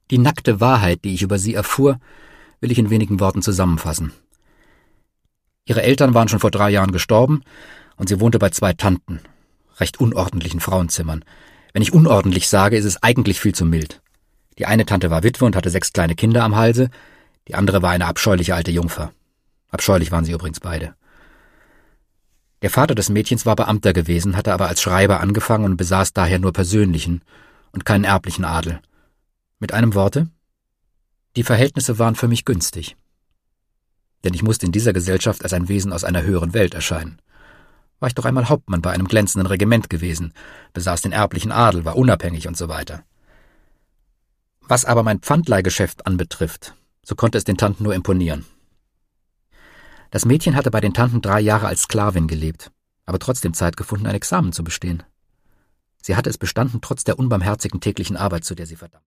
Die nackte Wahrheit, die ich über sie erfuhr, will ich in wenigen Worten zusammenfassen. Ihre Eltern waren schon vor 3 Jahren gestorben und sie wohnte bei 2 Tanten, recht unordentlichen Frauenzimmern. Wenn ich unordentlich sage, ist es eigentlich viel zu mild. Die eine Tante war Witwe und hatte 6 kleine Kinder am Halse, die andere war eine abscheuliche alte Jungfer. Abscheulich waren sie übrigens beide. Der Vater des Mädchens war Beamter gewesen, hatte aber als Schreiber angefangen und besaß daher nur persönlichen und keinen erblichen Adel. Mit einem Worte: Die Verhältnisse waren für mich günstig. Denn ich musste in dieser Gesellschaft als ein Wesen aus einer höheren Welt erscheinen. War ich doch einmal Hauptmann bei einem glänzenden Regiment gewesen, besaß den erblichen Adel, war unabhängig und so weiter. Was aber mein Pfandleihgeschäft anbetrifft, so konnte es den Tanten nur imponieren. Das Mädchen hatte bei den Tanten 3 Jahre als Sklavin gelebt, aber trotzdem Zeit gefunden, ein Examen zu bestehen. Sie hatte es bestanden, trotz der unbarmherzigen täglichen Arbeit, zu der sie verdammt.